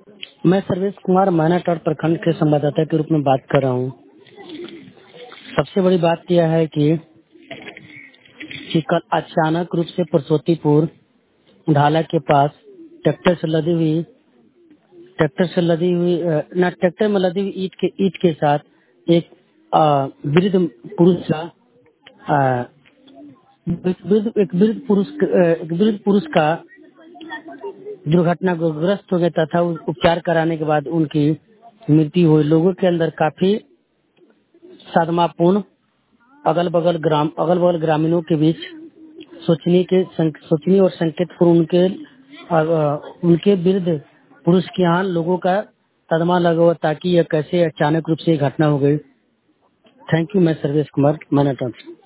मैं सर्वेश कुमार मैनाटाट प्रखंड के संवाददाता के रूप में बात कर रहा हूँ। सबसे बड़ी बात यह है कि कल अचानक रूप से परसोतीपुर ढाला के पास ट्रैक्टर से लदी हुई ट्रैक्टर में लदी हुई ईट के साथ एक वृद्ध पुरुष का अ, एक वृद्ध पुरुष का दुर्घटनाग्रस्त हो गया तथा उपचार कराने के बाद उनकी मृत्यु हुई। लोगों के अंदर काफी सदमापूर्ण अगल बगल ग्रामीणों के बीच सोचनीय और संकेतपूर्ण उनके वृद्ध पुरुष के यहाँ लोगों का सदमा लगा हुआ ताकि यह कैसे अचानक रूप से ये घटना हो गई। Thank you. मैं सर्वेश कुमार मैनाटाट।